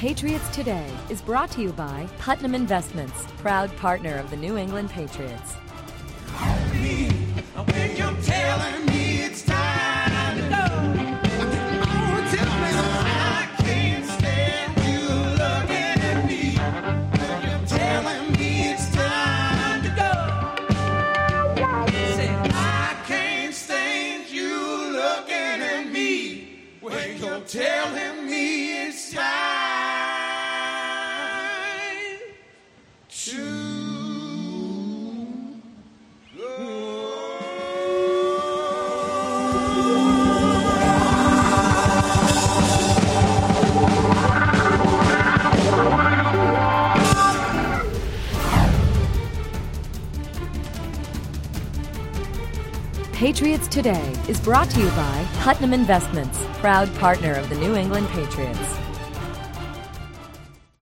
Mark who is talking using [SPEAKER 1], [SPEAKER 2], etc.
[SPEAKER 1] Patriots Today is brought to you by Putnam Investments, proud partner of the New England Patriots.
[SPEAKER 2] When you're telling me it's time to go, tell me I can't stand you looking at me. When you're telling me it's time to go, say I can't stand you looking at me. When you're telling me it's time to go.
[SPEAKER 1] Patriots Today is brought to you by Putnam Investments, proud partner of the New England Patriots.